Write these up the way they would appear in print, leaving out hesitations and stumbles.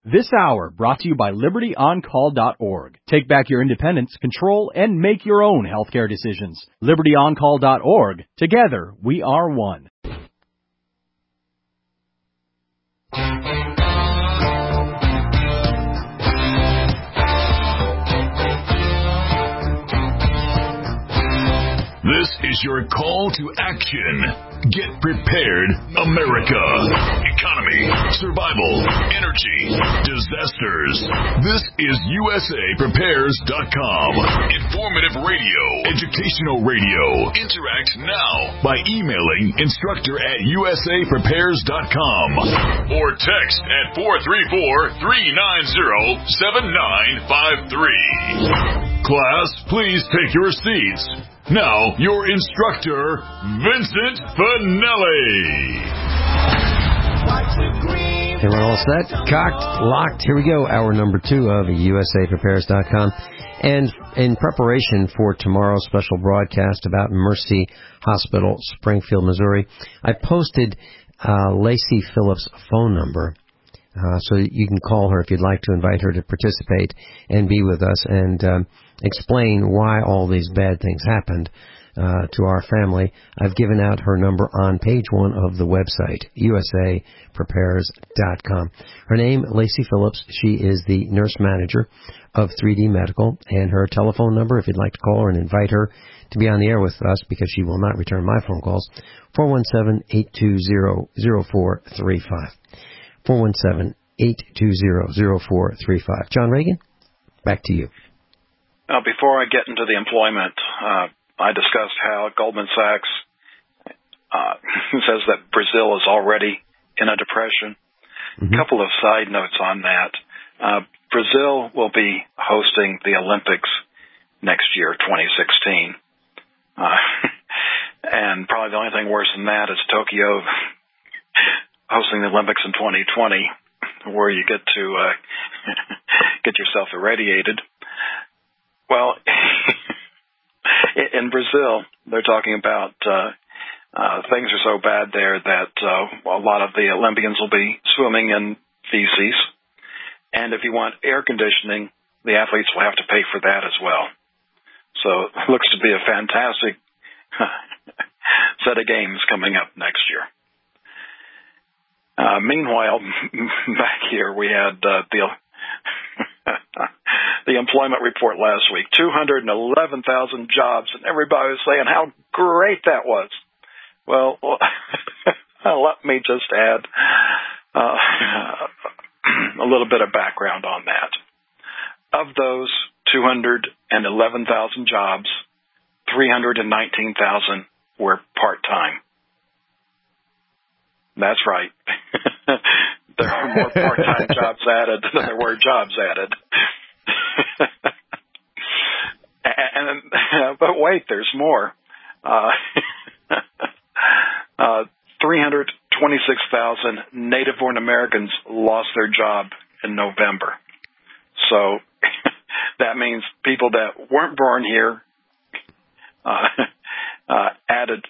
This hour brought to you by LibertyOnCall.org. Take back your independence, control, and make your own healthcare decisions. LibertyOnCall.org. Together, we are one. This is your call to action. Get prepared, America. Economy, survival, energy, disasters. This is USAPrepares.com. Informative radio, educational radio. Interact now by emailing instructor@USAPrepares.com or text at 434-390-7953. Class, please take your seats. Now, your instructor, Vincent Finelli. Everyone all set? Cocked, locked. Here we go. Hour number 2 of USAPrepares.com. And in preparation for tomorrow's special broadcast about Mercy Hospital, Springfield, Missouri, I posted Lacey Phillips' phone number. So you can call her if you'd like to invite her to participate and be with us and explain why all these bad things happened to our family. I've given out her number on page 1 of the website, usaprepares.com. Her name, Lacey Phillips. She is the nurse manager of 3D Medical, and her telephone number, if you'd like to call her and invite her to be on the air with us, because she will not return my phone calls, 417-820-0435. 417-820-0435. John Reagan, back to you. Now, before I get into the employment, I discussed how Goldman Sachs says that Brazil is already in a depression. A couple of side notes on that. Brazil will be hosting the Olympics next year, 2016. And probably the only thing worse than that is Tokyo hosting the Olympics in 2020, where you get to get yourself irradiated. Well, in Brazil, they're talking about things are so bad there that a lot of the Olympians will be swimming in feces. And if you want air conditioning, the athletes will have to pay for that as well. So it looks to be a fantastic set of games coming up next year. Meanwhile, back here, we had the employment report last week, 211,000 jobs, and everybody was saying how great that was. Well, let me just add a little bit of background on that. Of those 211,000 jobs, 319,000 were part-time. That's right. There are more part-time jobs added than there were jobs added. But wait, there's more. 326,000 native-born Americans lost their job in November. So that means people that weren't born here added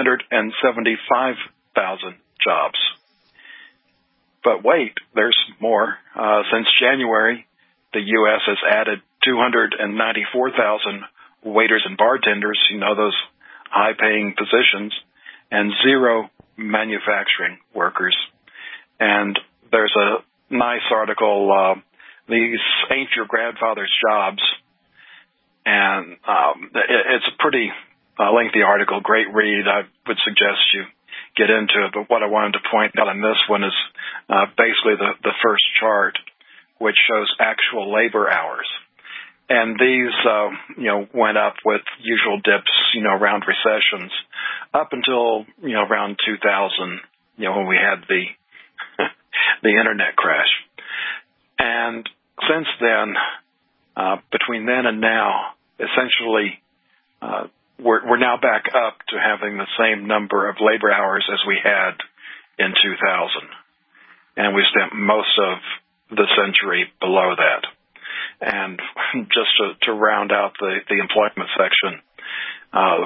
375,000 jobs. But wait, there's more. Since January, the U.S. has added 294,000 waiters and bartenders, those high-paying positions, and 0 manufacturing workers. And there's a nice article, These Ain't Your Grandfather's Jobs, and it's a pretty lengthy article, great read. I would suggest you get into it, but what I wanted to point out on this one is basically the first chart, which shows actual labor hours. And these, went up with usual dips, around recessions, up until, around 2000, when we had the internet crash. And since then, between then and now, essentially, we're now back up to having the same number of labor hours as we had in 2000. And we spent most of the century below that. And just to round out the employment section,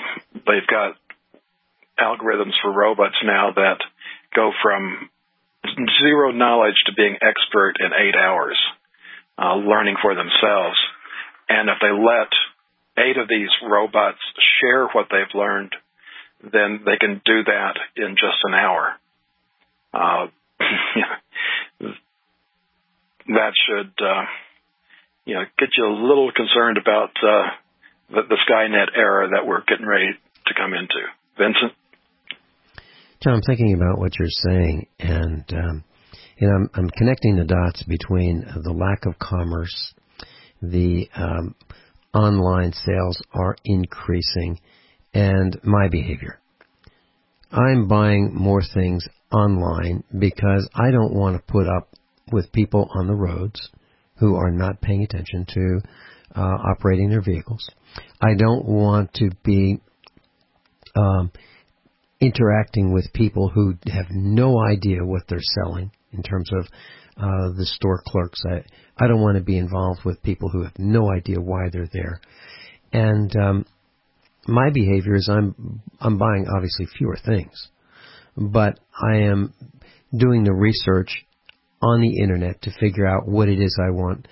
they've got algorithms for robots now that go from zero knowledge to being expert in 8 hours, learning for themselves. And if they let 8 of these robots share what they've learned, then they can do that in just an hour. That should, get you a little concerned about the Skynet era that we're getting ready to come into. Vincent? John, I'm thinking about what you're saying, and I'm connecting the dots between the lack of commerce, the online sales are increasing, and my behavior. I'm buying more things online because I don't want to put up with people on the roads who are not paying attention to operating their vehicles. I don't want to be interacting with people who have no idea what they're selling in terms of the store clerks. I don't want to be involved with people who have no idea why they're there. And my behavior is I'm buying obviously fewer things, but I am doing the research on the internet to figure out what it is I want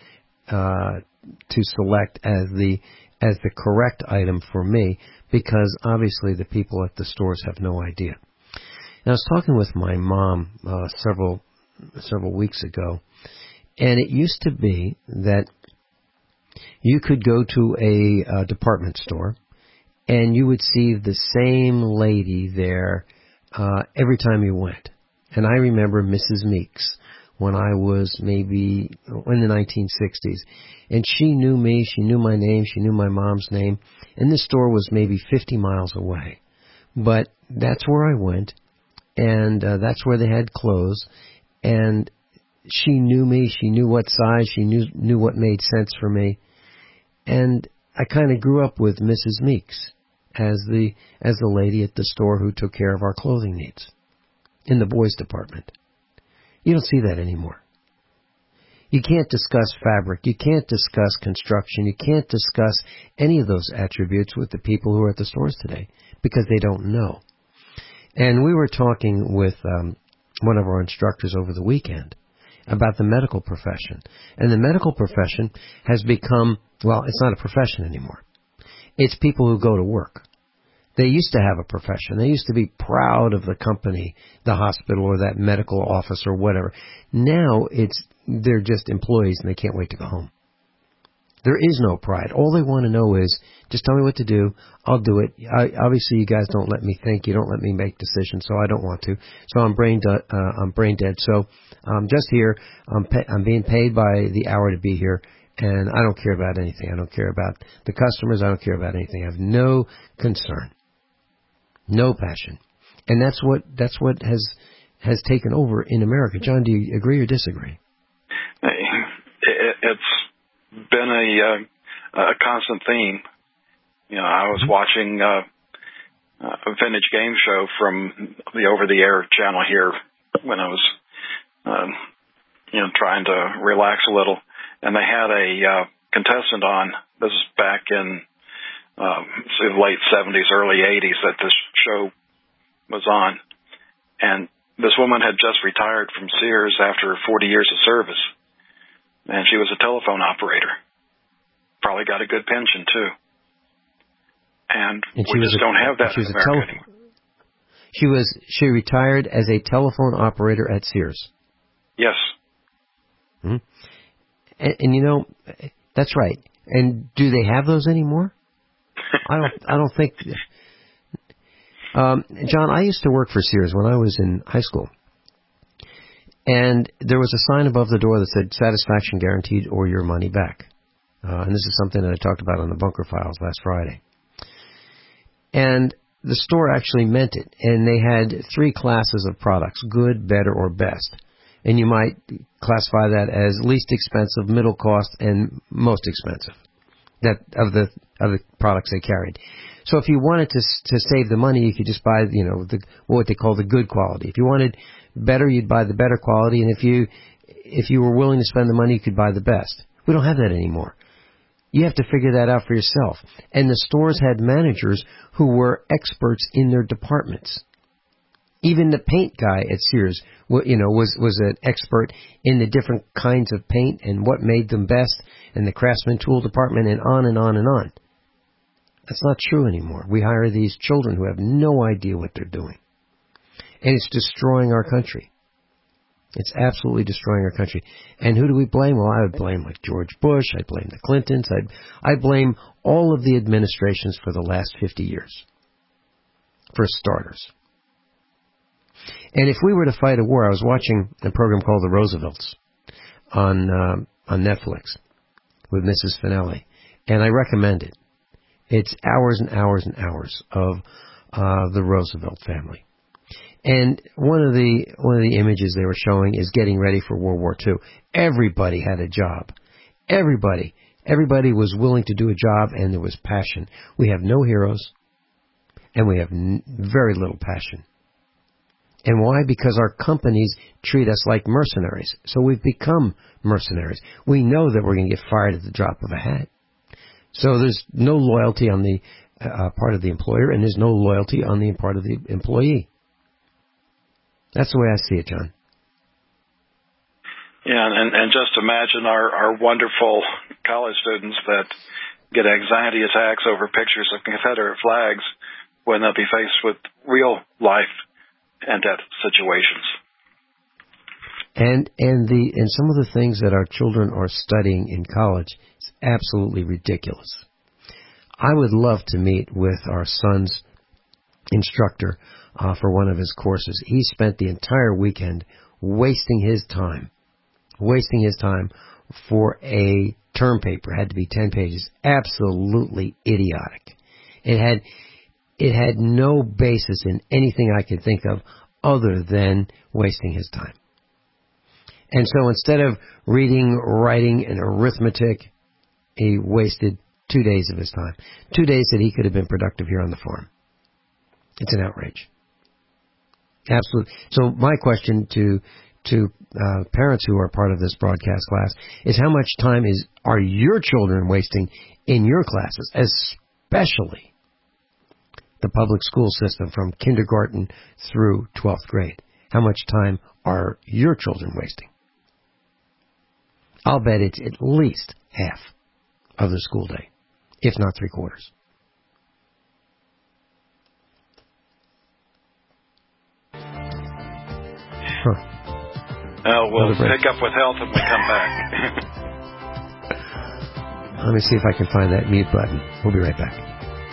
to select as the correct item for me, because obviously the people at the stores have no idea. And I was talking with my mom several weeks ago, and it used to be that you could go to a department store and you would see the same lady there every time you went. And I remember Mrs. Meeks when I was maybe in the 1960s. And she knew me, she knew my name, she knew my mom's name. And this store was maybe 50 miles away. But that's where I went, and that's where they had clothes. And she knew me, she knew what size, she knew what made sense for me. And I kind of grew up with Mrs. Meeks as the lady at the store who took care of our clothing needs in the boys department. You don't see that anymore. You can't discuss fabric. You can't discuss construction. You can't discuss any of those attributes with the people who are at the stores today because they don't know. And we were talking with one of our instructors over the weekend about the medical profession. And the medical profession has become, well, it's not a profession anymore. It's people who go to work. They used to have a profession. They used to be proud of the company, the hospital, or that medical office or whatever. Now they're just employees and they can't wait to go home. There is no pride. All they want to know is, just tell me what to do. I'll do it. Obviously, you guys don't let me think. You don't let me make decisions, so I don't want to. So I'm brain dead. So I'm just here. I'm being paid by the hour to be here, and I don't care about anything. I don't care about the customers. I don't care about anything. I have no concern, no passion, and that's what has taken over in America. John, do you agree or disagree? It's been a constant theme. I was watching a vintage game show from the over-the-air channel here when I was, trying to relax a little, and they had a contestant on. This is back in the late 70s, early 80s that this show was on, and this woman had just retired from Sears after 40 years of service, and she was a telephone operator. Probably got a good pension, too. And we just don't have that in America anymore. She retired as a telephone operator at Sears. Yes. Mm-hmm. And that's right. And do they have those anymore? I don't think. John, I used to work for Sears when I was in high school. And there was a sign above the door that said, satisfaction guaranteed or your money back. And this is something that I talked about on the Bunker Files last Friday. And the store actually meant it. And they had 3 classes of products, good, better, or best. And you might classify that as least expensive, middle cost, and most expensive that of the products they carried. So if you wanted to save the money, you could just buy, what they call the good quality. If you wanted better, you'd buy the better quality. And if you were willing to spend the money, you could buy the best. We don't have that anymore. You have to figure that out for yourself. And the stores had managers who were experts in their departments. Even the paint guy at Sears, was an expert in the different kinds of paint and what made them best, and the Craftsman tool department, and on and on and on. That's not true anymore. We hire these children who have no idea what they're doing. And it's destroying our country. It's absolutely destroying our country. And who do we blame? Well, I would blame like George Bush. I'd blame the Clintons. I'd blame all of the administrations for the last 50 years, for starters. And if we were to fight a war, I was watching a program called The Roosevelts on Netflix with Mrs. Finelli, and I recommend it. It's hours and hours and hours of the Roosevelt family. And one of the images they were showing is getting ready for World War II. Everybody had a job. Everybody was willing to do a job, and there was passion. We have no heroes, and we have very little passion. And why? Because our companies treat us like mercenaries. So we've become mercenaries. We know that we're going to get fired at the drop of a hat. So there's no loyalty on the part of the employer, and there's no loyalty on the part of the employee. That's the way I see it, John. Yeah, and just imagine our wonderful college students that get anxiety attacks over pictures of Confederate flags when they'll be faced with real life and death situations. And some of the things that our children are studying in college is absolutely ridiculous. I would love to meet with our son's instructor for one of his courses. He spent the entire weekend wasting his time for a term paper. It had to be 10 pages. Absolutely idiotic. It had no basis in anything I could think of other than wasting his time. And so instead of reading, writing, and arithmetic, he wasted 2 days of his time. 2 days that he could have been productive here on the farm. It's an outrage. Absolutely. So my question to parents who are part of this broadcast class is, how much time are your children wasting in your classes, especially the public school system from kindergarten through 12th grade? How much time are your children wasting? I'll bet it's at least half of the school day, if not 3/4. We'll pick up with health when we come back. Let me see if I can find that mute button. We'll be right back.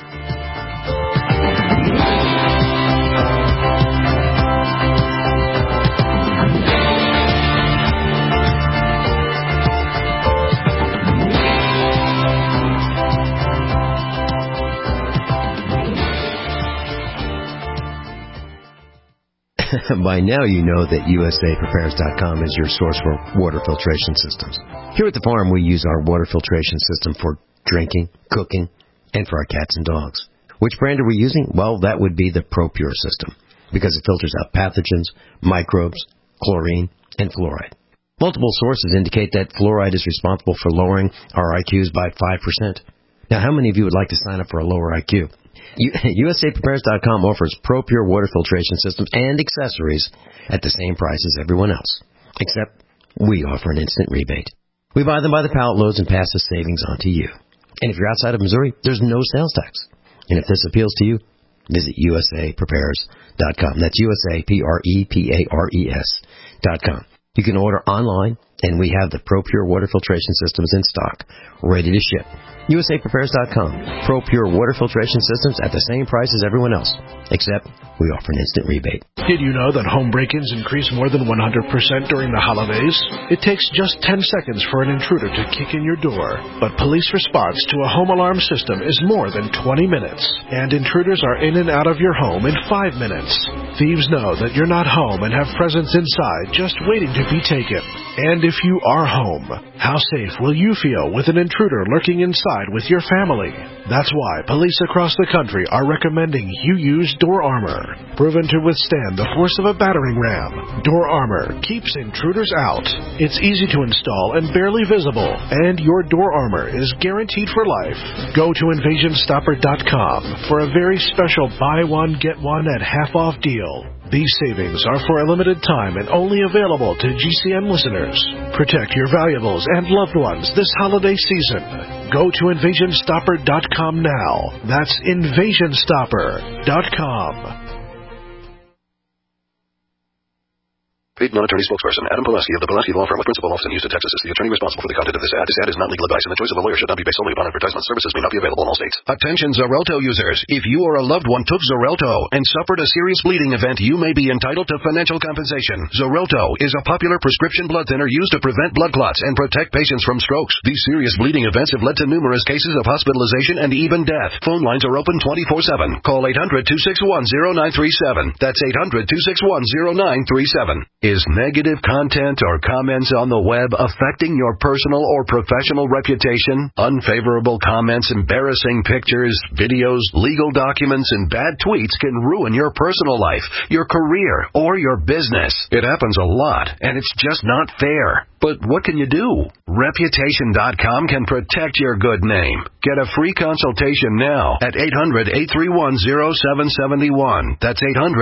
By now you know that USAPrepares.com is your source for water filtration systems. Here at the farm, we use our water filtration system for drinking, cooking, and for our cats and dogs. Which brand are we using? Well, that would be the ProPure system, because it filters out pathogens, microbes, chlorine, and fluoride. Multiple sources indicate that fluoride is responsible for lowering our IQs by 5%. Now, how many of you would like to sign up for a lower IQ? USAPrepares.com offers ProPure water filtration systems and accessories at the same price as everyone else, except we offer an instant rebate. We buy them by the pallet loads and pass the savings on to you. And if you're outside of Missouri, there's no sales tax. And if this appeals to you, visit USAPrepares.com. That's USAPrepares.com. You can order online, and we have the ProPure water filtration systems in stock, ready to ship. USAPrepares.com. ProPure water filtration systems at the same price as everyone else, except we offer an instant rebate. Did you know that home break-ins increase more than 100% during the holidays? It takes just 10 seconds for an intruder to kick in your door. But police response to a home alarm system is more than 20 minutes. And intruders are in and out of your home in 5 minutes. Thieves know that you're not home and have presents inside just waiting to be taken. And if you are home, how safe will you feel with an intruder lurking inside with your family? That's why police across the country are recommending you use Door Armor. Proven to withstand the force of a battering ram, Door Armor keeps intruders out. It's easy to install and barely visible, and your Door Armor is guaranteed for life. Go to InvasionStopper.com for a very special buy one, get one at half off deal. These savings are for a limited time and only available to GCN listeners. Protect your valuables and loved ones this holiday season. Go to InvasionStopper.com now. That's InvasionStopper.com. Paid non-attorney spokesperson Adam Pulaski of the Pulaski Law Firm with principal office in Houston, Texas, is the attorney responsible for the content of this ad. This ad is not legal advice, and the choice of a lawyer should not be based solely upon advertisement. Services may not be available in all states. Attention Xarelto users. If you or a loved one took Xarelto and suffered a serious bleeding event, you may be entitled to financial compensation. Xarelto is a popular prescription blood thinner used to prevent blood clots and protect patients from strokes. These serious bleeding events have led to numerous cases of hospitalization and even death. Phone lines are open 24/7. Call 800-261-0937. That's 800-261-0937. Is negative content or comments on the web affecting your personal or professional reputation? Unfavorable comments, embarrassing pictures, videos, legal documents, and bad tweets can ruin your personal life, your career, or your business. It happens a lot, and it's just not fair. But what can you do? Reputation.com can protect your good name. Get a free consultation now at 800-831-0771. That's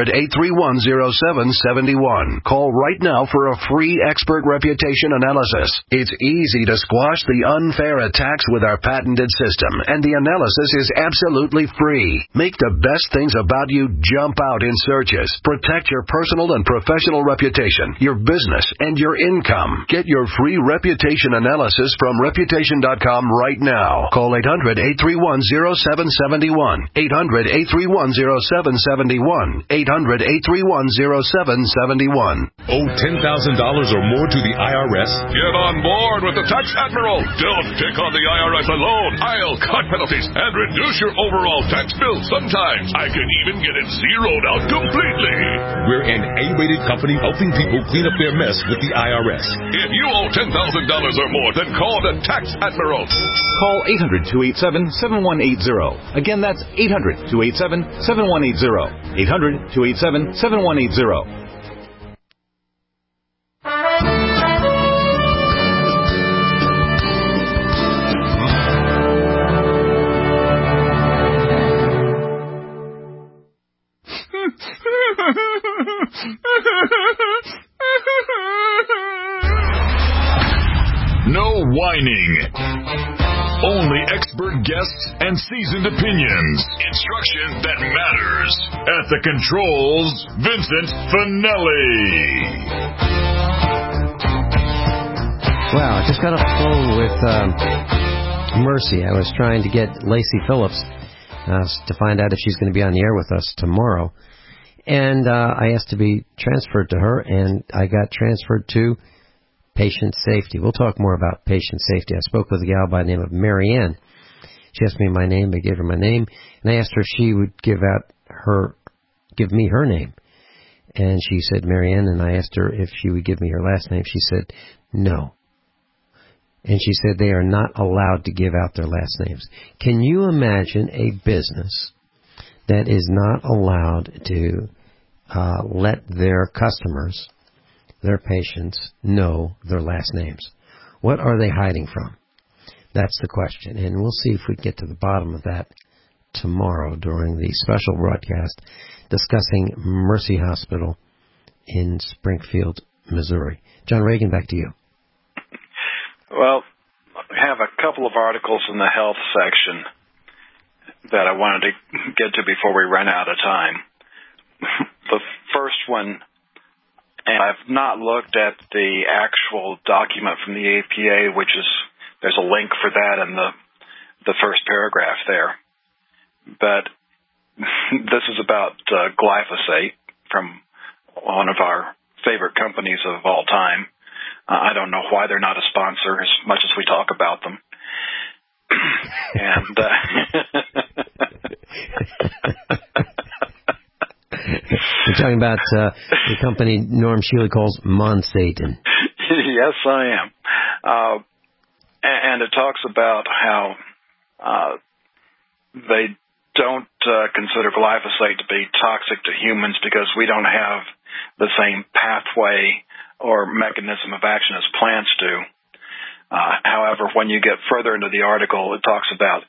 800-831-0771. Call right now for a free expert reputation analysis. It's easy to squash the unfair attacks with our patented system, and the analysis is absolutely free. Make the best things about you jump out in searches. Protect your personal and professional reputation, your business, and your income. Get your free reputation analysis from Reputation.com right now. Call 800-831-0771. 800-831-0771. 800-831-0771. Owe $10,000 or more to the IRS? Get on board with the Tax Admiral. Don't take on the IRS alone. I'll cut penalties and reduce your overall tax bill. Sometimes I can even get it zeroed out completely. We're an A-rated company helping people clean up their mess with the IRS. If you owe $10,000 or more, then call the Tax Admiral. Call 800-287-7180. Again, that's 800-287-7180. 800-287-7180. No whining. Only expert guests and seasoned opinions. Instruction that matters. At the controls, Vincent Finelli. Wow, I just got off the phone with Mercy. I was trying to get Lacey Phillips to find out if she's going to be on the air with us tomorrow. And I asked to be transferred to her, and I got transferred to patient safety. We'll talk more about patient safety. I spoke with a gal by the name of Marianne. She asked me my name. I gave her my name, and I asked her if she would give me her name. And she said Marianne, and I asked her if she would give me her last name. She said no. And she said they are not allowed to give out their last names. Can you imagine a business that is not allowed to let their customers, their patients, know their last names? What are they hiding from? That's the question. And we'll see if we get to the bottom of that tomorrow during the special broadcast discussing Mercy Hospital in Springfield, Missouri. John Reagan, back to you. Well, I have a couple of articles in the health section that I wanted to get to before we run out of time. The first one, and I've not looked at the actual document from the APA, which is, there's a link for that in the first paragraph there. But this is about glyphosate from one of our favorite companies of all time. I don't know why they're not a sponsor as much as we talk about them. And You're talking about the company Norm Shealy calls Monsatan. Yes, I am. And it talks about how they don't consider glyphosate to be toxic to humans because we don't have the same pathway or mechanism of action as plants do. However, when you get further into the article, it talks about,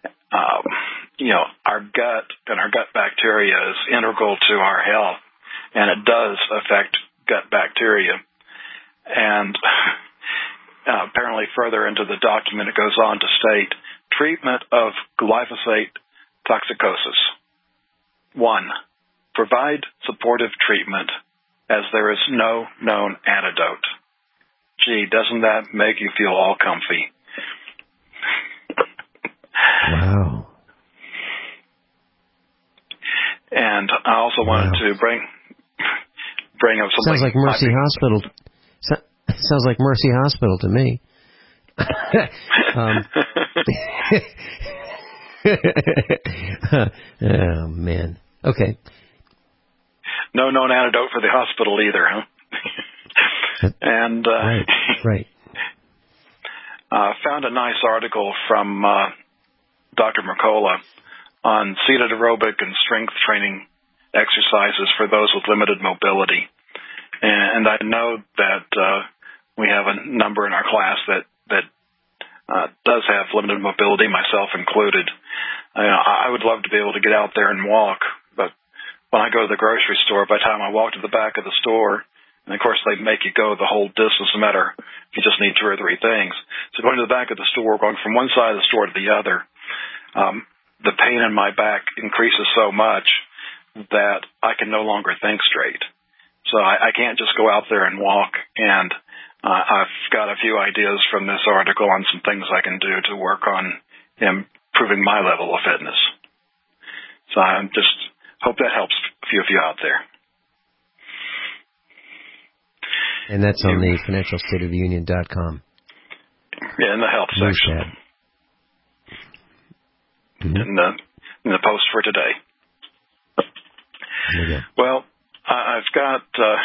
our gut and our gut bacteria is integral to our health and it does affect gut bacteria. And apparently further into the document, it goes on to state, treatment of glyphosate toxicosis. 1. Provide supportive treatment as there is no known antidote. Gee, doesn't that make you feel all comfy? Wow. And I also wanted to bring up something. Sounds like Mercy Hospital. Sounds like Mercy Hospital to me. Oh, man. Okay. No known antidote for the hospital either, huh? And right. Found a nice article from Dr. Mercola on seated aerobic and strength training exercises for those with limited mobility. And I know that we have a number in our class that does have limited mobility, myself included. I would love to be able to get out there and walk, but when I go to the grocery store, by the time I walk to the back of the store, and of course they make you go the whole distance no matter if you just need 2 or 3 things. So going to the back of the store, going from one side of the store to the other, the pain in my back increases so much that I can no longer think straight. So I can't just go out there and walk, and I've got a few ideas from this article on some things I can do to work on improving my level of fitness. So I just hope that helps a few of you out there. And that's on the financialstateoftheunion.com. Yeah, in the health section. Mm-hmm. In the post for today. Well, I've got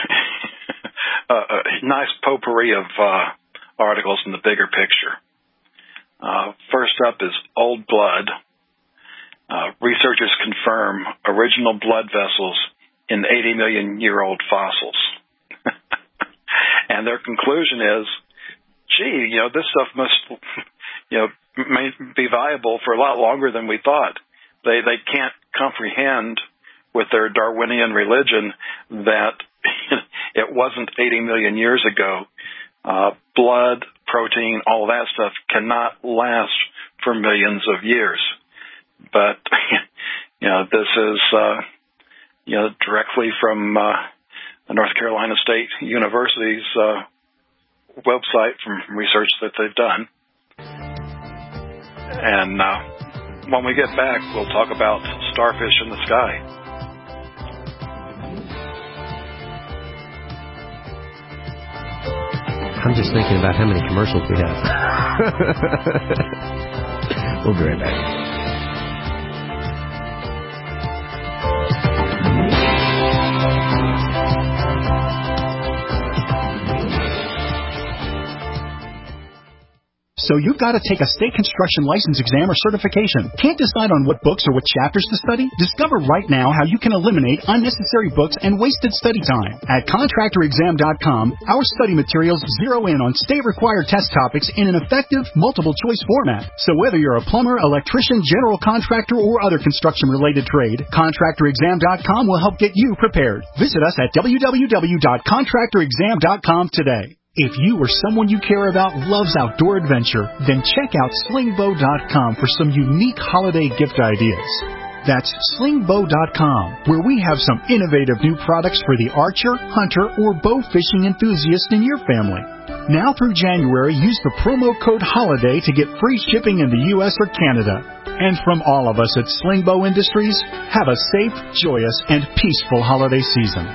a nice potpourri of articles in the bigger picture. First up is Old Blood. Researchers confirm original blood vessels in 80 million-year-old fossils. And their conclusion is, gee, this stuff must, may be viable for a lot longer than we thought. They can't comprehend with their Darwinian religion that it wasn't 80 million years ago. Blood, protein, all that stuff cannot last for millions of years. But, this is, directly from North Carolina State University's website from research that they've done. And when we get back, we'll talk about starfish in the sky. I'm just thinking about how many commercials we have. We'll be right back. So you've got to take a state construction license exam or certification. Can't decide on what books or what chapters to study? Discover right now how you can eliminate unnecessary books and wasted study time. At contractorexam.com, our study materials zero in on state-required test topics in an effective, multiple-choice format. So whether you're a plumber, electrician, general contractor, or other construction-related trade, contractorexam.com will help get you prepared. Visit us at www.contractorexam.com today. If you or someone you care about loves outdoor adventure, then check out slingbow.com for some unique holiday gift ideas. That's slingbow.com, where we have some innovative new products for the archer, hunter, or bow fishing enthusiast in your family. Now through January, use the promo code HOLIDAY to get free shipping in the U.S. or Canada. And from all of us at Slingbow Industries, have a safe, joyous, and peaceful holiday season.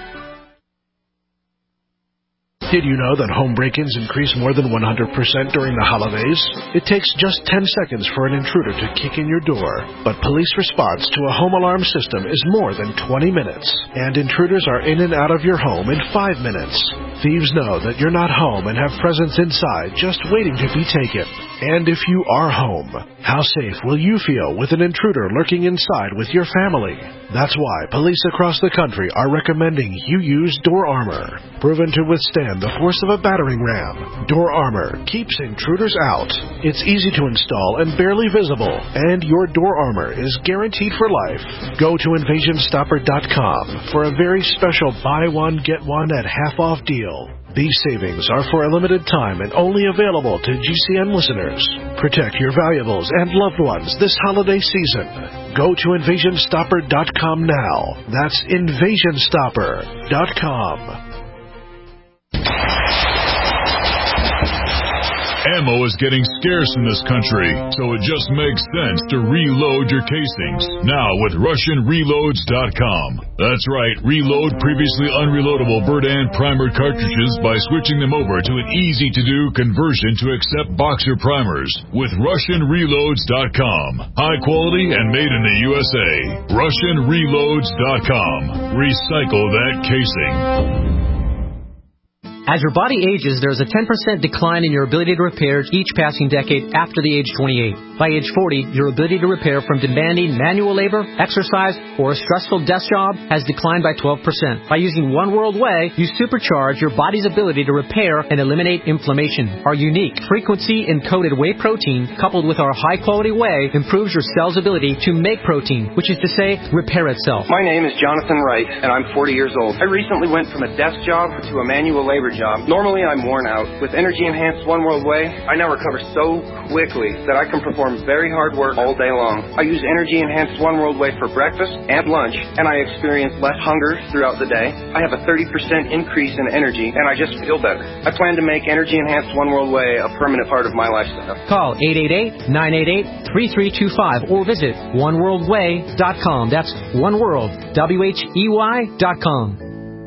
Did you know that home break-ins increase more than 100% during the holidays? It takes just 10 seconds for an intruder to kick in your door. But police response to a home alarm system is more than 20 minutes. And intruders are in and out of your home in 5 minutes. Thieves know that you're not home and have presents inside just waiting to be taken. And if you are home, how safe will you feel with an intruder lurking inside with your family? That's why police across the country are recommending you use Door Armor. Proven to withstand the force of a battering ram, Door Armor keeps intruders out. It's easy to install and barely visible, and your Door Armor is guaranteed for life. Go to InvasionStopper.com for a very special buy one, get one at half-off deal. These savings are for a limited time and only available to GCN listeners. Protect your valuables and loved ones this holiday season. Go to InvasionStopper.com now. That's InvasionStopper.com. Ammo is getting scarce in this country, so it just makes sense to reload your casings. Now with RussianReloads.com. That's right, reload previously unreloadable Berdan primer cartridges by switching them over to an easy-to-do conversion to accept boxer primers. With RussianReloads.com. High quality and made in the USA. RussianReloads.com. Recycle that casing. As your body ages, there is a 10% decline in your ability to repair each passing decade after the age 28. By age 40, your ability to repair from demanding manual labor, exercise, or a stressful desk job has declined by 12%. By using One World Whey, you supercharge your body's ability to repair and eliminate inflammation. Our unique frequency-encoded whey protein, coupled with our high-quality whey, improves your cell's ability to make protein, which is to say, repair itself. My name is Jonathan Wright, and I'm 40 years old. I recently went from a desk job to a manual labor job. Normally, I'm worn out. With energy-enhanced One World Whey, I now recover so quickly that I can perform very hard work all day long. I use energy-enhanced One World Whey for breakfast and lunch, and I experience less hunger throughout the day. I have a 30% increase in energy, and I just feel better. I plan to make energy-enhanced One World Whey a permanent part of my lifestyle. Call 888-988-3325 or visit oneworldwhey.com. That's oneworld, WHEY.com.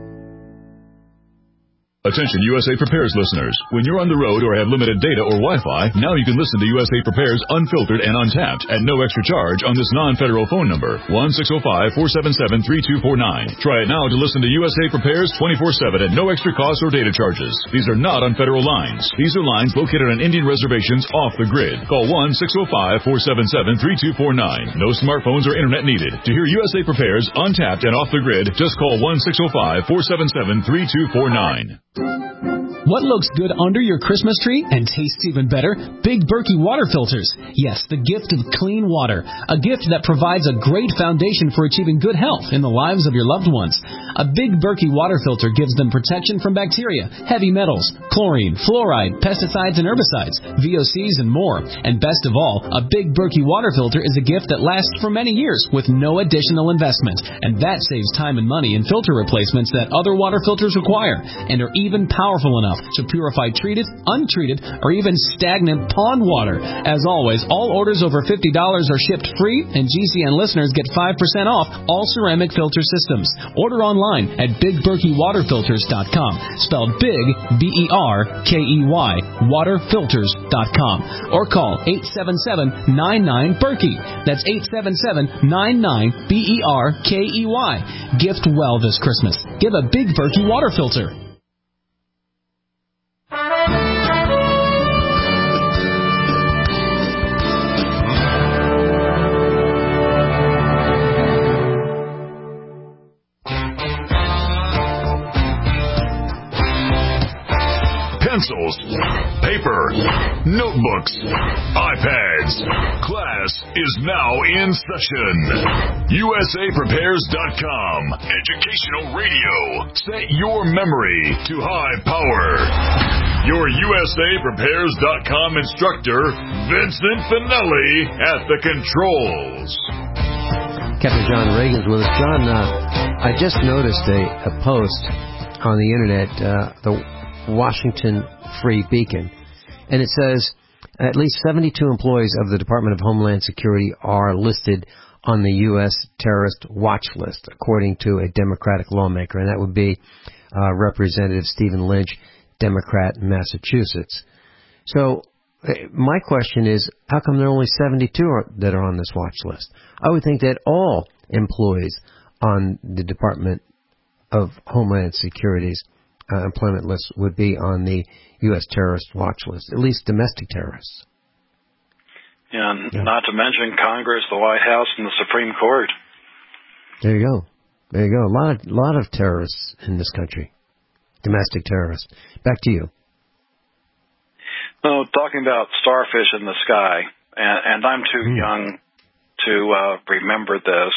Attention USA Prepares listeners. When you're on the road or have limited data or Wi-Fi, now you can listen to USA Prepares unfiltered and untapped at no extra charge on this non-federal phone number, 1-605-477-3249. Try it now to listen to USA Prepares 24/7 at no extra cost or data charges. These are not on federal lines. These are lines located on Indian reservations off the grid. Call 1-605-477-3249. No smartphones or internet needed. To hear USA Prepares untapped and off the grid, just call 1-605-477-3249. What looks good under your Christmas tree and tastes even better? Big Berkey water filters. Yes, the gift of clean water. A gift that provides a great foundation for achieving good health in the lives of your loved ones. A Big Berkey water filter gives them protection from bacteria, heavy metals, chlorine, fluoride, pesticides and herbicides, VOCs and more. And best of all, a Big Berkey water filter is a gift that lasts for many years with no additional investment. And that saves time and money in filter replacements that other water filters require and are even powerful enough to purify treated, untreated, or even stagnant pond water. As always, all orders over $50 are shipped free, and GCN listeners get 5% off all ceramic filter systems. Order online at BigBerkeyWaterFilters.com, spelled Big, B-E-R-K-E-Y, waterfilters.com, or call 877-99-BERKEY. That's 877-99-BERKEY. Gift well this Christmas. Give a Big Berkey water filter. Pencils, paper, notebooks, iPads. Class is now in session. USAPrepares.com. Educational radio. Set your memory to high power. Your USAPrepares.com instructor, Vincent Finelli, at the controls. Captain John Reagan's with us. John, I just noticed a post on the internet, the Washington Free Beacon, and it says at least 72 employees of the Department of Homeland Security are listed on the U.S. terrorist watch list, according to a Democratic lawmaker, and that would be Representative Stephen Lynch, Democrat, Massachusetts. So my question is, how come there are only 72 that are on this watch list? I would think that all employees on the Department of Homeland Security's employment list would be on the U.S. terrorist watch list, at least domestic terrorists. And not to mention Congress, the White House, and the Supreme Court. There you go. There you go. A lot of terrorists in this country. Domestic terrorists. Back to you. Well, talking about starfish in the sky, and I'm too young to remember this.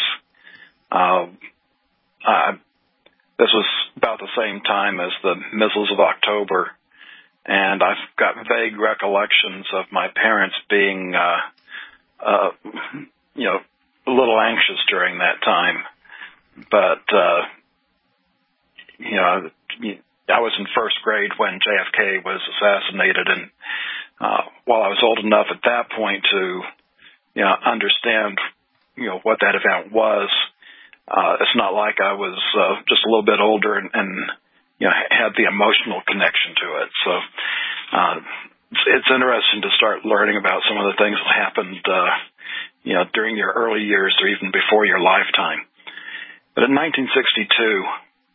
This was about the same time as the missiles of October, and I've got vague recollections of my parents being, a little anxious during that time. But, I was in first grade when JFK was assassinated, and while I was old enough at that point to, understand, what that event was, it's not like I was just a little bit older and had the emotional connection to it. So it's interesting to start learning about some of the things that happened, during your early years or even before your lifetime. But in 1962,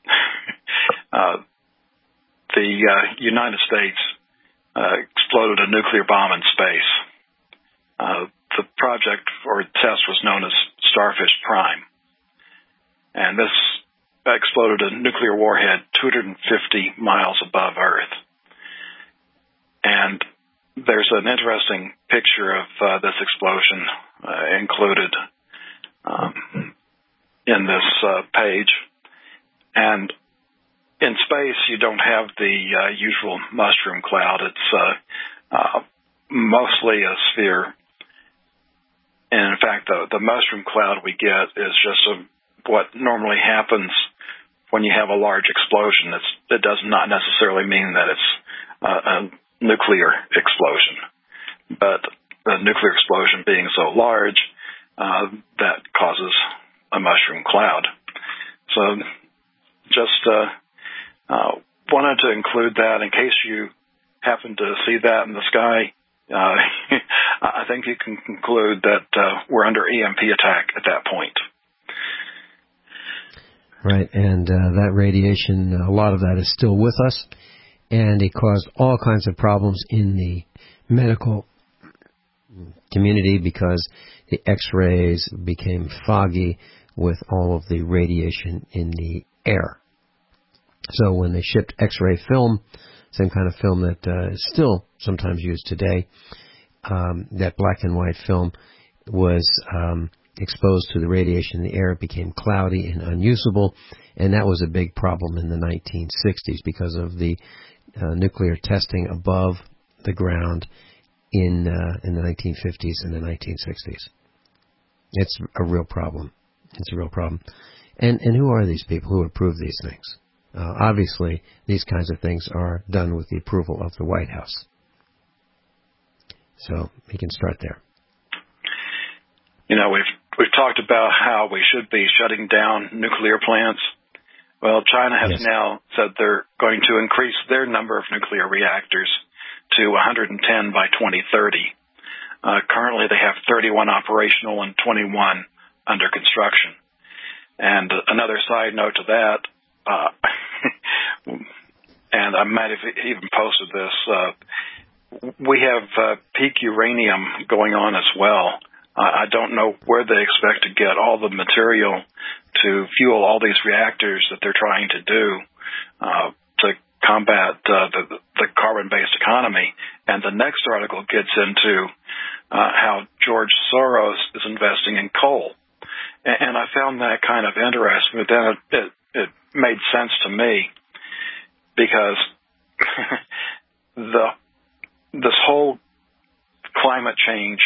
the United States exploded a nuclear bomb in space. The project or test was known as Starfish Prime. And this exploded a nuclear warhead 250 miles above Earth. And there's an interesting picture of this explosion included in this page. And in space, you don't have the usual mushroom cloud. It's mostly a sphere. And in fact, the mushroom cloud we get is just what normally happens when you have a large explosion. It does not necessarily mean that it's a nuclear explosion. But the nuclear explosion being so large, that causes a mushroom cloud. So just wanted to include that in case you happen to see that in the sky. I think you can conclude that we're under EMP attack at that point. Right, and that radiation, a lot of that is still with us, and it caused all kinds of problems in the medical community because the X-rays became foggy with all of the radiation in the air. So when they shipped X-ray film, same kind of film that is still sometimes used today, that black and white film was exposed to the radiation in the air. It became cloudy and unusable, and that was a big problem in the 1960s because of the nuclear testing above the ground in the 1950s and the 1960s. It's a real problem. It's a real problem. And who are these people who approve these things? Obviously, these kinds of things are done with the approval of the White House. So we can start there. We've talked about how we should be shutting down nuclear plants. Well, China has now said they're going to increase their number of nuclear reactors to 110 by 2030. Currently, they have 31 operational and 21 under construction. And another side note to that, and I might have even posted this, we have peak uranium going on as well. I don't know where they expect to get all the material to fuel all these reactors that they're trying to do to combat the carbon-based economy. And the next article gets into how George Soros is investing in coal. And I found that kind of interesting, but then it made sense to me because this whole climate change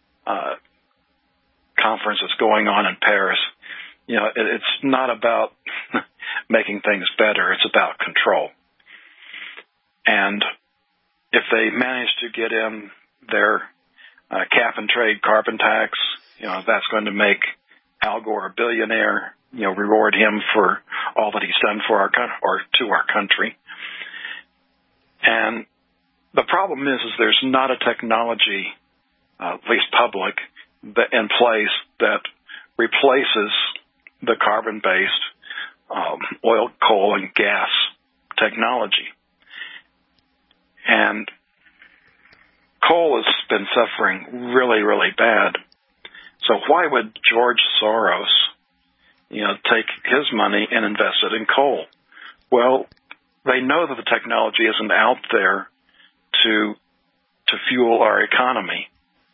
conference that's going on in Paris, it's not about making things better. It's about control. And if they manage to get in their cap and trade carbon tax, that's going to make Al Gore a billionaire, reward him for all that he's done for our to our country. And the problem is there's not a technology, at least public, in place that replaces the carbon-based oil, coal, and gas technology. And coal has been suffering really, really bad. So why would George Soros, take his money and invest it in coal? Well, they know that the technology isn't out there to fuel our economy.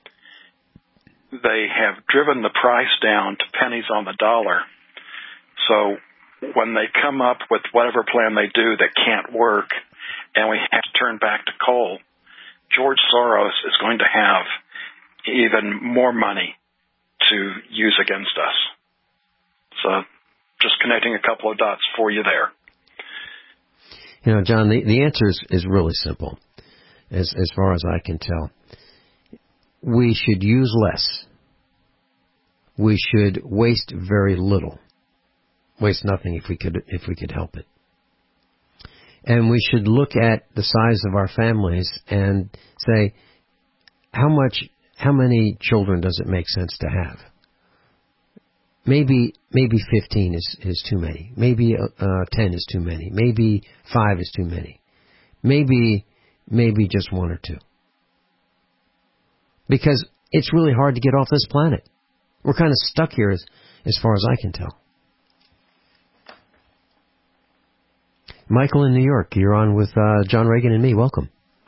They have driven the price down to pennies on the dollar. So when they come up with whatever plan they do that can't work and we have to turn back to coal, George Soros is going to have even more money to use against us. So just connecting a couple of dots for you there. John, the answer is really simple, as far as I can tell. We should use less. We should waste very little. Waste nothing if we could help it. And we should look at the size of our families and say, how many children does it make sense to have? Maybe 15 is too many. Maybe 10 is too many. Maybe 5 is too many. Maybe just 1 or 2. Because it's really hard to get off this planet. We're kind of stuck here as far as I can tell. Michael in New York, you're on with John Reagan and me. Welcome.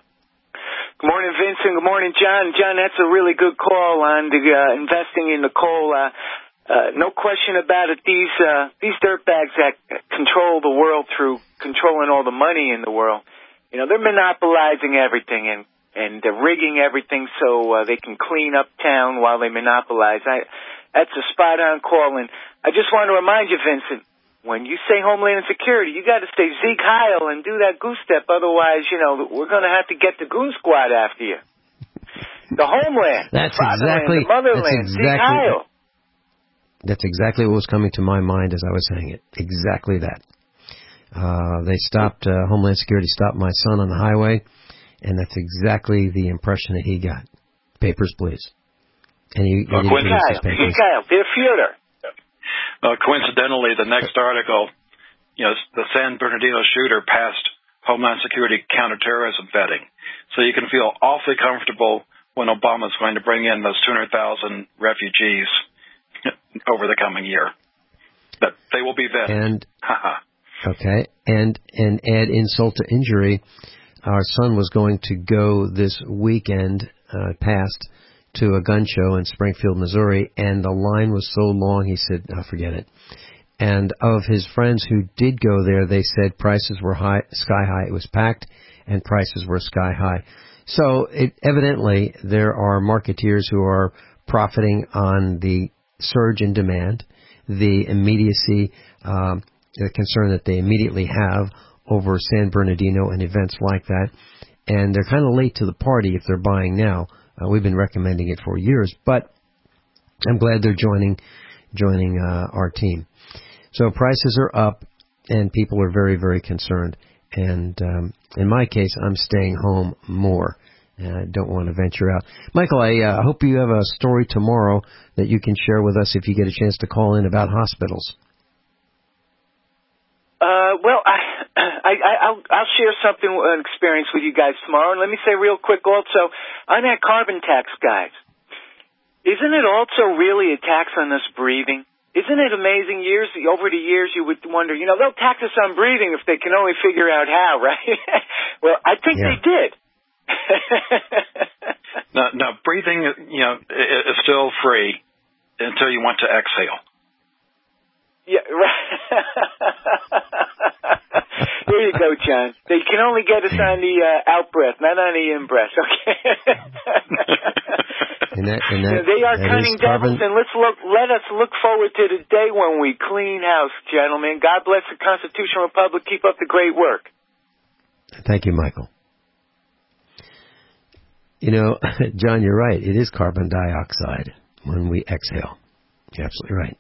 Good morning, Vincent. Good morning, John. John, that's a really good call on the investing in the coal. No question about it. These dirtbags that control the world through controlling all the money in the world, they're monopolizing everything and they're rigging everything so they can clean up town while they monopolize. That's a spot-on call. And I just want to remind you, Vincent, when you say Homeland Security, you got to say Zeke Heil and do that goose step. Otherwise, we're going to have to get the goon squad after you. The homeland, that's the exactly the motherland, Zeke Heil. That's exactly what was coming to my mind as I was saying it. Exactly that. They stopped, Homeland Security stopped my son on the highway, and that's exactly the impression that he got. Papers, please. And he didn't produce his papers. Zeke Heil, der Führer. Coincidentally, the next article, the San Bernardino shooter passed Homeland Security counterterrorism vetting. So you can feel awfully comfortable when Obama's going to bring in those 200,000 refugees over the coming year. But they will be vetted. Okay. And add insult to injury, our son was going to go this weekend past to a gun show in Springfield, Missouri, and the line was so long, he said, forget it. And of his friends who did go there, they said prices were sky high. It was packed, and prices were sky high. So evidently, there are marketeers who are profiting on the surge in demand, the immediacy, the concern that they immediately have over San Bernardino and events like that. And they're kind of late to the party if they're buying now. We've been recommending it for years, but I'm glad they're joining our team. So prices are up, and people are very, very concerned. And in my case, I'm staying home more. And I don't want to venture out. Michael, I hope you have a story tomorrow that you can share with us if you get a chance to call in about hospitals. Well, I'll share something, an experience with you guys tomorrow. And let me say real quick also, on that carbon tax, guys, isn't it also really a tax on us breathing? Isn't it amazing? Over the years, you would wonder, they'll tax us on breathing if they can only figure out how, right? Well, I think they did. No, breathing, is still free until you want to exhale. Yeah, right. There you go, John. They can only get us on the out-breath, not on the in-breath, okay? They are cunning devils, and let us look forward to the day when we clean house, gentlemen. God bless the Constitutional Republic. Keep up the great work. Thank you, Michael. John, you're right. It is carbon dioxide when we exhale. You're absolutely right.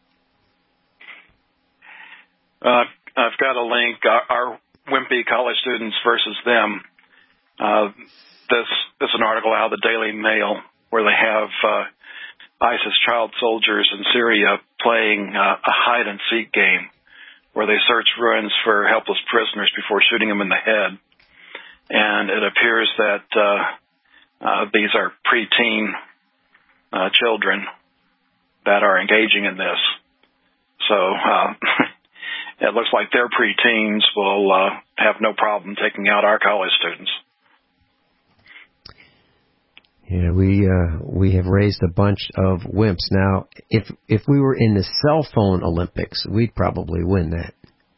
I've got a link. Our wimpy college students versus them. This is an article out of the Daily Mail where they have ISIS child soldiers in Syria playing a hide-and-seek game where they searched ruins for helpless prisoners before shooting them in the head. And it appears that these are preteen children that are engaging in this. So it looks like their preteens will have no problem taking out our college students. Yeah, we have raised a bunch of wimps. Now, if we were in the cell phone Olympics, we'd probably win that.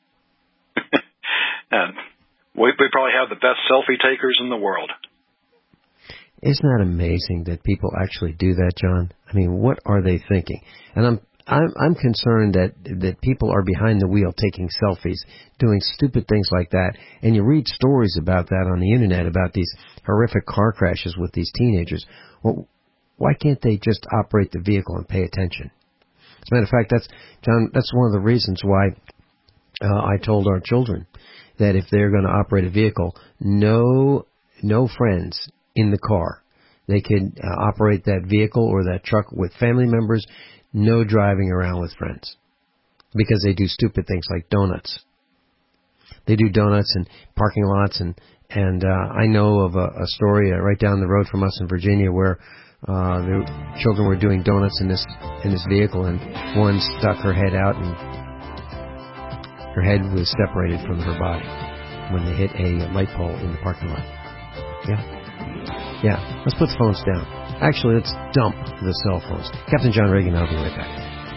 And we probably have the best selfie takers in the world. Isn't that amazing that people actually do that, John? I mean, what are they thinking? And I'm concerned that people are behind the wheel taking selfies, doing stupid things like that. And you read stories about that on the internet, about these horrific car crashes with these teenagers. Well, why can't they just operate the vehicle and pay attention? As a matter of fact, that's one of the reasons why I told our children that if they're going to operate a vehicle, no friends in the car. They could operate that vehicle or that truck with family members. No driving around with friends, because they do stupid things like donuts. They do donuts in parking lots, and I know of a story right down the road from us in Virginia where the children were doing donuts in this vehicle, and one stuck her head out, and her head was separated from her body when they hit a light pole in the parking lot. Yeah. Let's put the phones down. Actually, let's dump the cell phones. Captain John Reagan, I'll be right back.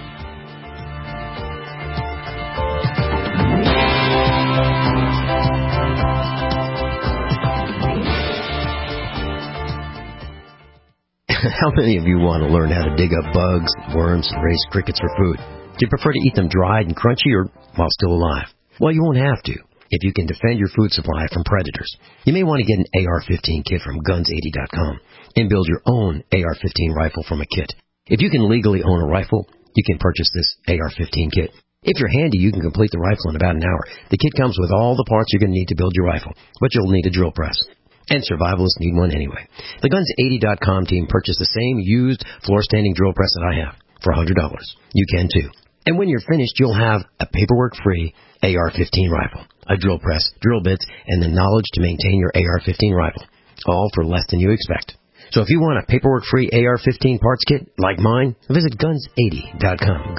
How many of you want to learn how to dig up bugs, worms, and raise crickets for food? Do you prefer to eat them dried and crunchy or while still alive? Well, you won't have to if you can defend your food supply from predators. You may want to get an AR-15 kit from Guns80.com and build your own AR-15 rifle from a kit. If you can legally own a rifle, you can purchase this AR-15 kit. If you're handy, you can complete the rifle in about an hour. The kit comes with all the parts you're going to need to build your rifle, but you'll need a drill press. And survivalists need one anyway. The Guns80.com team purchased the same used floor-standing drill press that I have for $100. You can too. And when you're finished, you'll have a paperwork-free AR-15 rifle, a drill press, drill bits, and the knowledge to maintain your AR-15 rifle, all for less than you expect. So if you want a paperwork-free AR-15 parts kit like mine, visit Guns80.com,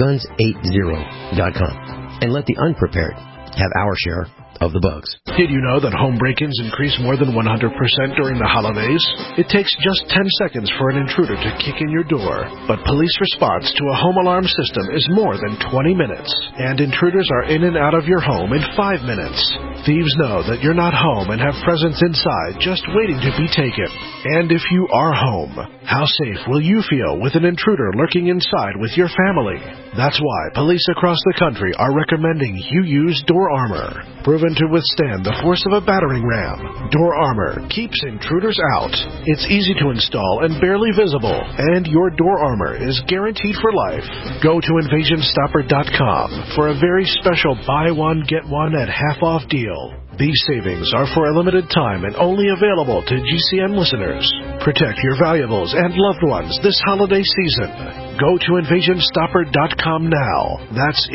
Guns80.com, and let the unprepared have our share of the bugs. Did you know that home break-ins increase more than 100% during the holidays? It takes just 10 seconds for an intruder to kick in your door, but police response to a home alarm system is more than 20 minutes, and intruders are in and out of your home in 5 minutes. Thieves know that you're not home and have presents inside just waiting to be taken. And if you are home, how safe will you feel with an intruder lurking inside with your family? That's why police across the country are recommending you use Door Armor. Proven to withstand the force of a battering ram, Door Armor keeps intruders out. It's easy to install and barely visible, and your Door Armor is guaranteed for life. Go to InvasionStopper.com for a very special buy one, get one at half-off deal. These savings are for a limited time and only available to GCN listeners. Protect your valuables and loved ones this holiday season. Go to InvasionStopper.com now. That's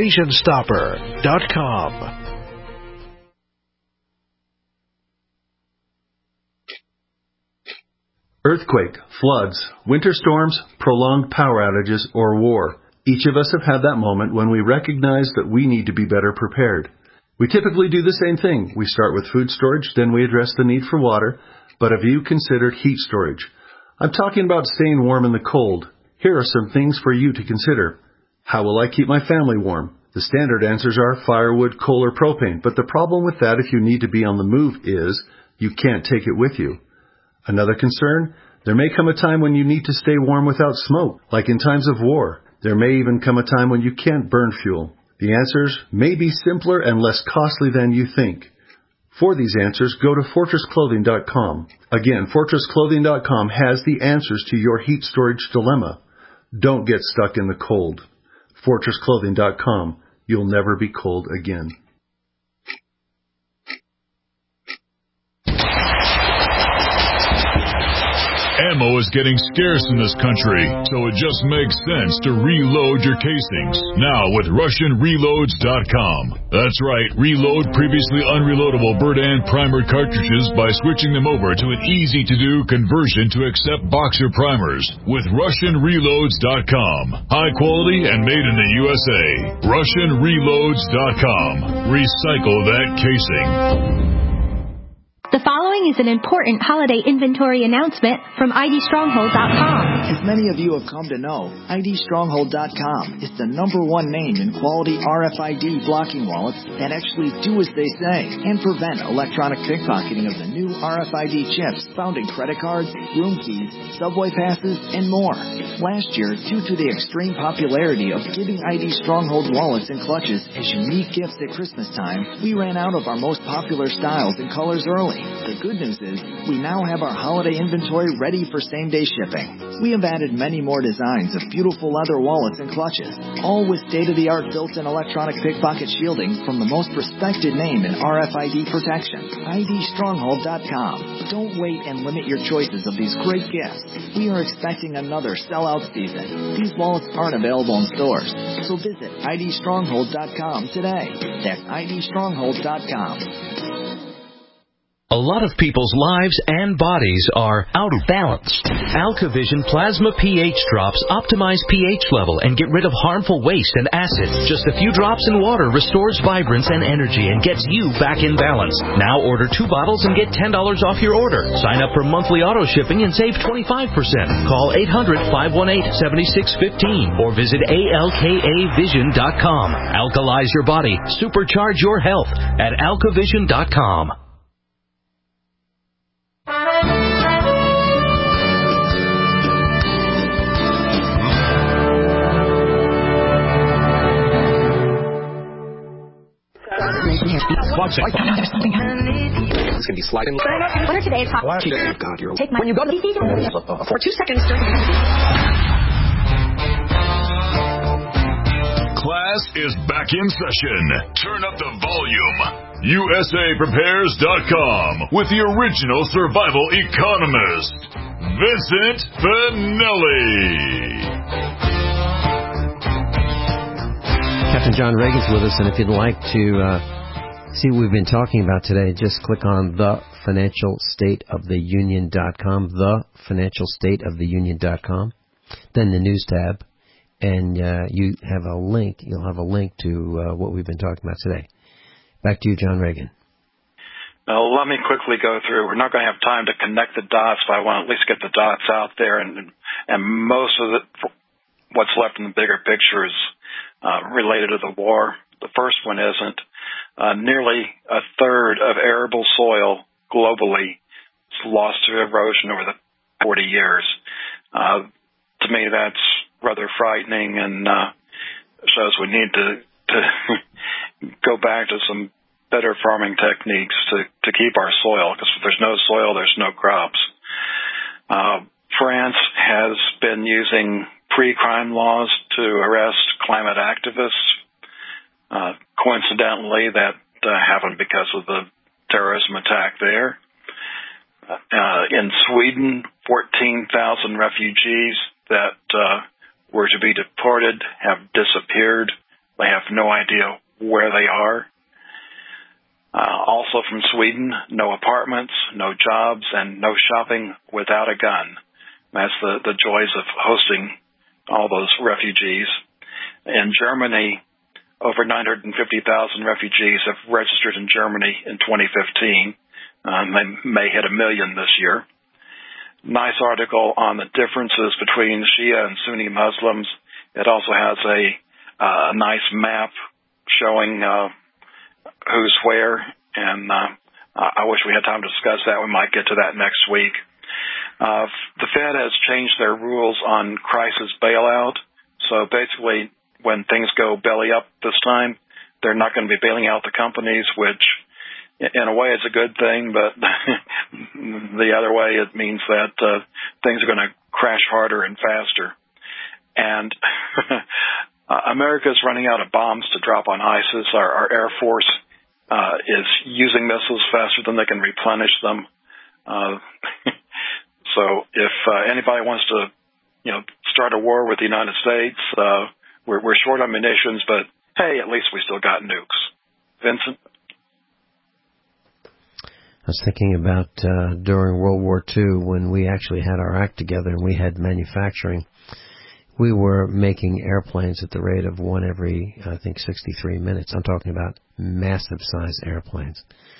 InvasionStopper.com. Earthquake, floods, winter storms, prolonged power outages, or war. Each of us have had that moment when we recognize that we need to be better prepared. We typically do the same thing. We start with food storage, then we address the need for water. But have you considered heat storage? I'm talking about staying warm in the cold. Here are some things for you to consider. How will I keep my family warm? The standard answers are firewood, coal, or propane. But the problem with that if you need to be on the move is you can't take it with you. Another concern, there may come a time when you need to stay warm without smoke, like in times of war. There may even come a time when you can't burn fuel. The answers may be simpler and less costly than you think. For these answers, go to FortressClothing.com. Again, FortressClothing.com has the answers to your heat storage dilemma. Don't get stuck in the cold. FortressClothing.com. You'll never be cold again. Ammo is getting scarce in this country, so it just makes sense to reload your casings. Now with RussianReloads.com. That's right, reload previously unreloadable Berdan primer cartridges by switching them over to an easy-to-do conversion to accept boxer primers with RussianReloads.com. High quality and made in the USA. RussianReloads.com. Recycle that casing. The following is an important holiday inventory announcement from IDStronghold.com. As many of you have come to know, IDStronghold.com is the #1 name in quality RFID blocking wallets that actually do as they say and prevent electronic pickpocketing of the new RFID chips found in credit cards, room keys, subway passes, and more. Last year, due to the extreme popularity of giving ID Stronghold wallets and clutches as unique gifts at Christmas time, we ran out of our most popular styles and colors early. The good news is, we now have our holiday inventory ready for same-day shipping. We have added many more designs of beautiful leather wallets and clutches, all with state-of-the-art built-in electronic pickpocket shielding from the most respected name in RFID protection, IDStronghold.com. Don't wait and limit your choices of these great gifts. We are expecting another sellout season. These wallets aren't available in stores, so visit IDStronghold.com today. That's IDStronghold.com. A lot of people's lives and bodies are out of balance. AlkaVision Plasma pH drops optimize pH level and get rid of harmful waste and acid. Just a few drops in water restores vibrance and energy and gets you back in balance. Now order 2 bottles and get $10 off your order. Sign up for monthly auto shipping and save 25%. Call 800-518-7615 or visit ALKAvision.com. Alkalize your body. Supercharge your health at AlkaVision.com. It's going to be sliding. What are today's hot? God, you're Take my when you go to the for 2 seconds during the Class is back in session. Turn up the volume. USAPrepares.com with the original survival economist, Vincent Finelli. Captain John Reagan's with us, and if you'd like to see what we've been talking about today, just click on thefinancialstateoftheunion.com, thefinancialstateoftheunion.com, then the news tab, and you have a link. You'll have a link to what we've been talking about today. Back to you, John Reagan. Now, let me quickly go through. We're not going to have time to connect the dots, but I want to at least get the dots out there, and most of what's left in the bigger picture is related to the war. The first one isn't. Nearly a third of arable soil globally is lost to erosion over the 40 years. To me, that's rather frightening and shows we need to go back to some better farming techniques to keep our soil, because if there's no soil, there's no crops. France has been using pre-crime laws to arrest climate activists. Coincidentally, that happened because of the terrorism attack there. In Sweden, 14,000 refugees that were to be deported have disappeared. They have no idea where they are. Also from Sweden, no apartments, no jobs, and no shopping without a gun. That's the joys of hosting all those refugees. In Germany, over 950,000 refugees have registered in Germany in 2015. They may hit 1 million this year. Nice article on the differences between Shia and Sunni Muslims. It also has a nice map showing who's where, and I wish we had time to discuss that. We might get to that next week. The Fed has changed their rules on crisis bailout. So basically, when things go belly up this time, they're not going to be bailing out the companies, which in a way is a good thing, but the other way it means that things are going to crash harder and faster. And America's running out of bombs to drop on ISIS. Our Air Force is using missiles faster than they can replenish them. So if anybody wants to, start a war with the United States, we're short on munitions, but hey, at least we still got nukes. Vincent? I was thinking about during World War II when we actually had our act together and we had manufacturing. We were making airplanes at the rate of one every, I think, 63 minutes. I'm talking about massive-sized airplanes.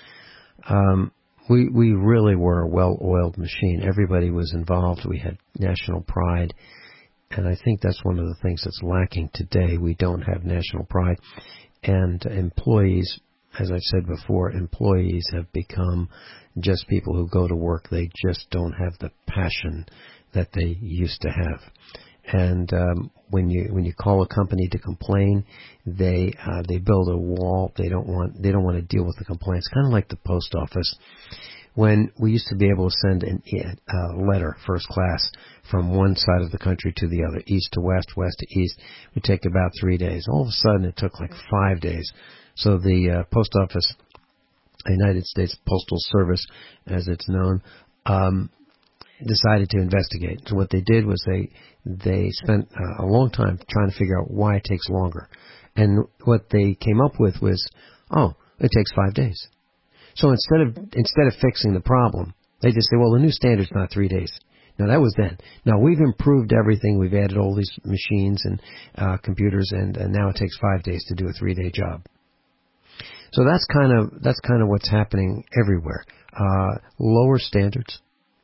We really were a well-oiled machine. Everybody was involved. We had national pride. And I think that's one of the things that's lacking today. We don't have national pride. And employees, as I've said before, employees have become just people who go to work. They just don't have the passion that they used to have. And when you call a company to complain, they build a wall. They don't want to deal with the complaints. Kind of like the post office. When we used to be able to send a letter first class from one side of the country to the other, east to west, west to east, it would take about 3 days. All of a sudden, it took like 5 days. So the post office, United States Postal Service, as it's known, decided to investigate. So what they did was they spent a long time trying to figure out why it takes longer. And what they came up with was, it takes 5 days. So instead of fixing the problem, they just say, well, the new standard's not 3 days. Now, that was then. Now, we've improved everything. We've added all these machines and computers, and now it takes 5 days to do a 3-day job. So that's kind of what's happening everywhere. Lower standards,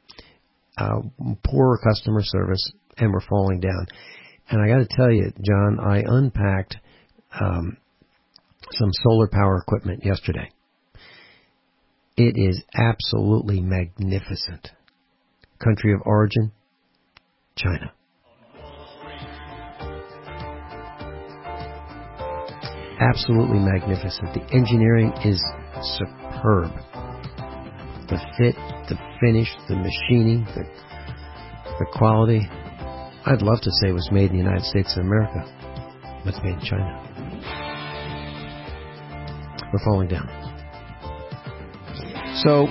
poorer customer service, and we're falling down. And I got to tell you, John, I unpacked some solar power equipment yesterday. It is absolutely magnificent. Country of origin, China. Absolutely magnificent. The engineering is superb. The fit, the finish, the machining, the quality. I'd love to say it was made in the United States of America, but it's made in China. We're falling down. So,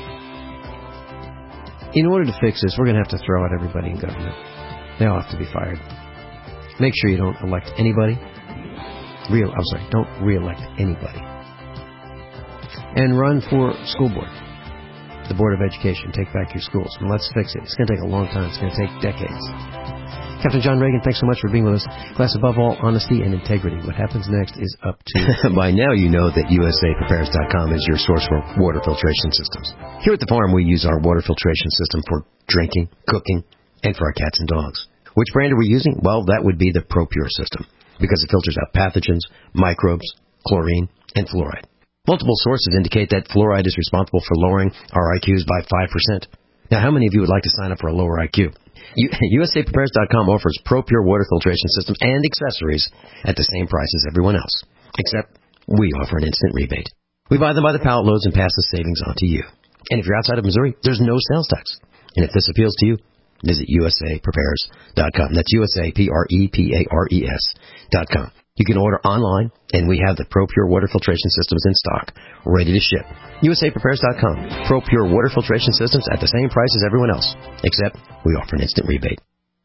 in order to fix this, we're going to have to throw out everybody in government. They all have to be fired. Make sure you don't elect anybody. Don't re-elect anybody. And run for school board. The Board of Education. Take back your schools. And let's fix it. It's going to take a long time. It's going to take decades. Captain John Reagan, thanks so much for being with us. Class, above all, honesty and integrity. What happens next is up to... By now you know that USAPrepares.com is your source for water filtration systems. Here at the farm, we use our water filtration system for drinking, cooking, and for our cats and dogs. Which brand are we using? Well, that would be the ProPure system, because it filters out pathogens, microbes, chlorine, and fluoride. Multiple sources indicate that fluoride is responsible for lowering our IQs by 5%. Now, how many of you would like to sign up for a lower IQ? USAPrepares.com offers ProPure water filtration systems and accessories at the same price as everyone else, except we offer an instant rebate. We buy them by the pallet loads and pass the savings on to you. And if you're outside of Missouri, there's no sales tax. And if this appeals to you, visit USAPrepares.com. That's USAPrepares.com. You can order online, and we have the ProPure water filtration systems in stock, ready to ship. USAPrepares.com. ProPure water filtration systems at the same price as everyone else, except we offer an instant rebate.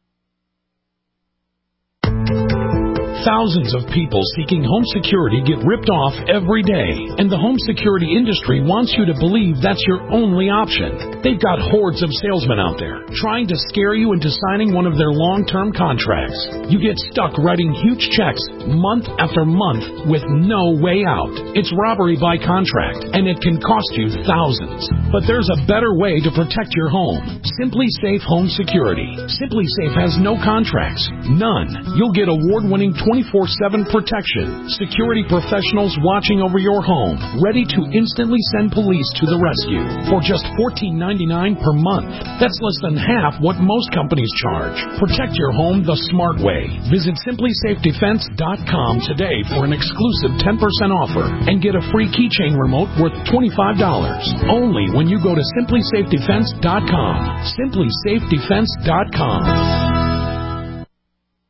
Thousands of people seeking home security get ripped off every day, and the home security industry wants you to believe that's your only option. They've got hordes of salesmen out there trying to scare you into signing one of their long-term contracts. You get stuck writing huge checks month after month with no way out. It's robbery by contract, and it can cost you thousands. But there's a better way to protect your home. Simply Safe Home Security. Simply Safe has no contracts. None. You'll get award-winning 24/7 protection. Security professionals watching over your home, ready to instantly send police to the rescue for just $14.99 per month. That's less than half what most companies charge. Protect your home the smart way. Visit SimplySafeDefense.com today for an exclusive 10% offer and get a free keychain remote worth $25. Only when you go to SimplySafeDefense.com. SimplySafeDefense.com.